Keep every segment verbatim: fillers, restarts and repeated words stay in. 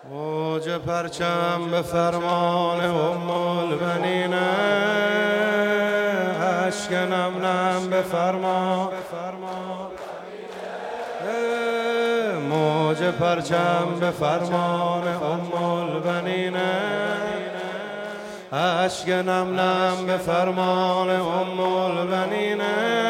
موج پرچم به فرمان ام البنین، اشک نم نم به فرمان موج پرچم به فرمان ام البنین، اشک نم نم به فرمان ام البنین.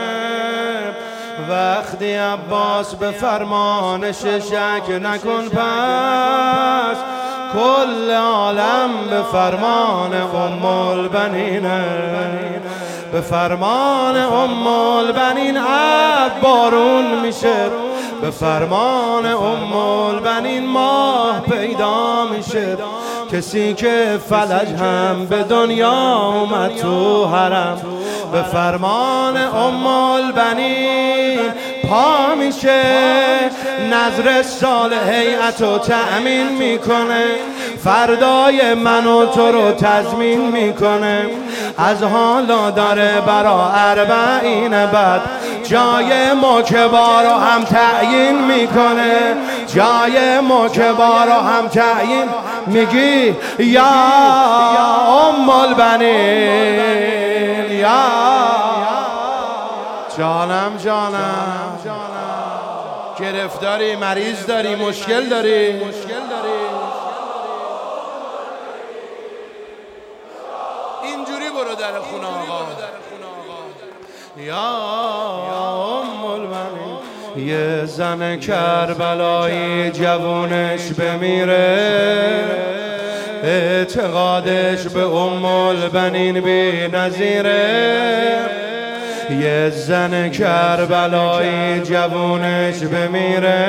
وقتی عباس به فرمانش شک نکن پس، کل عالم به فرمان ام البنین، به فرمان ام البنین ابر بارون میشه، به فرمان ام البنین ماه پیدا میشه. کسی که فلج هم به دنیا اومد تو حرم، به فرمان ام البنین پا میشه. نظر سال هیئت رو تأمین میکنه، فردای من و تو رو تضمین میکنه. از حالا داره برا اربعین بعد جای مکبا رو هم تعیین میکنه، جای مکبا رو هم تعیین. میگی یا ام البنین، یا جانم جانم گرفتاری، مریض داری، مشکل داری، اینجوری برو در خونه آقا. یا ام البنین، یه زن کربلایی جوونش بمیره، اعتقادش به ام البنین بی نظیره. یه زن کربلایی جوونش بمیره،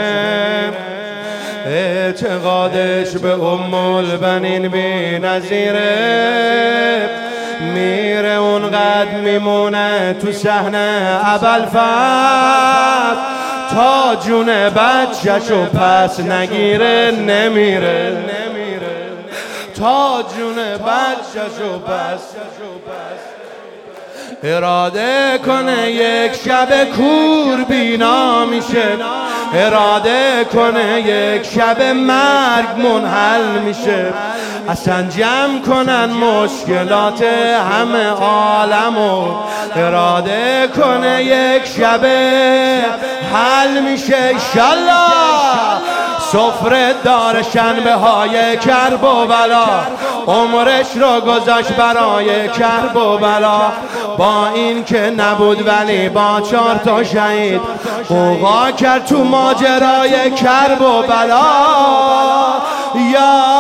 اعتقادش به ام البنین بی نظیره. میره اونقدر میمونه تو صحنه ابوالفضل، تا جون بچه‌شو پس نگیره. نمیره تا جون بچه‌شو پس اراده کنه یک شب کور بینا میشه، اراده کنه یک شب مرگ منحل میشه. اصلا جمع کنن مشکلات همه عالمو، اراده کنه یک شب حل میشه. انشالله سفره دار شنبه های کرب و بلا، عمرش رو گذاشت برای کرب و بلا. با این که نبود ولی با چار تا شهید قوقا کرد تو ماجرای کرب و بلا. یا